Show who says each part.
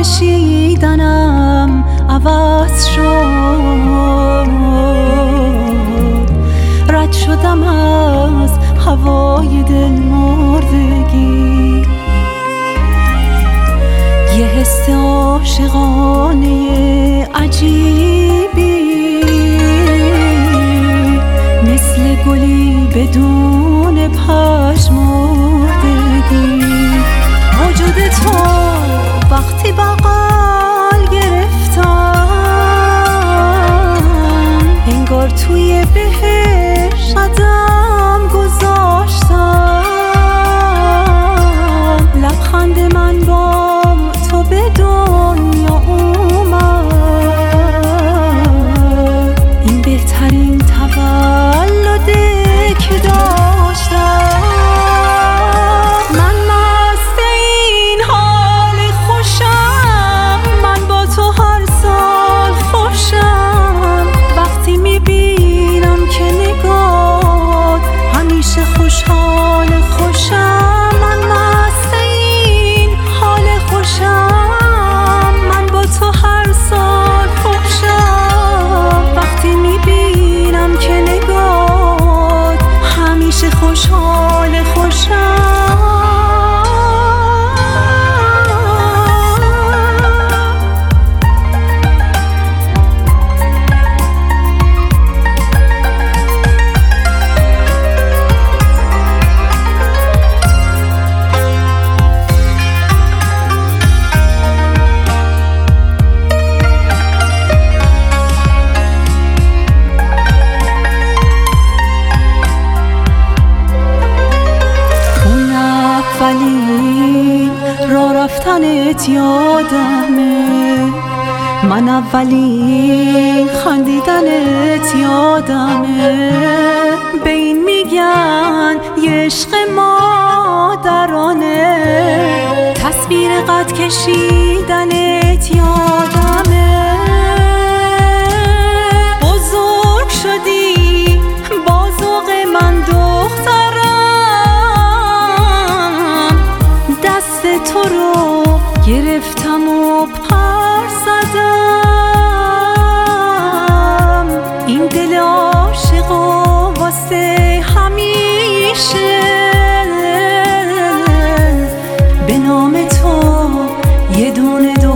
Speaker 1: کشیدنم عوض شد، رد شدم از هوای دل مردگی. یه حس عاشقانه عجیبی مثل گلی بدون پژمردگی. وجود تو وقتی بغل گرفتم انگار توی بهشت قدم گذاشتم. لبخند من با تو به دنیا اومد، این بهترین تولده که داشتم. راه رفتنت یادمه، من اولین خندیدنت یادمه. به این میگن یه عشق مادرانه، تصویر قد کشیدنت یادمه. بزرگ شدی با ذوق من دخترم، دست تو رو گرفتم و پر زدم. این دل عاشق و واسه همیشه به نام تو یه دونه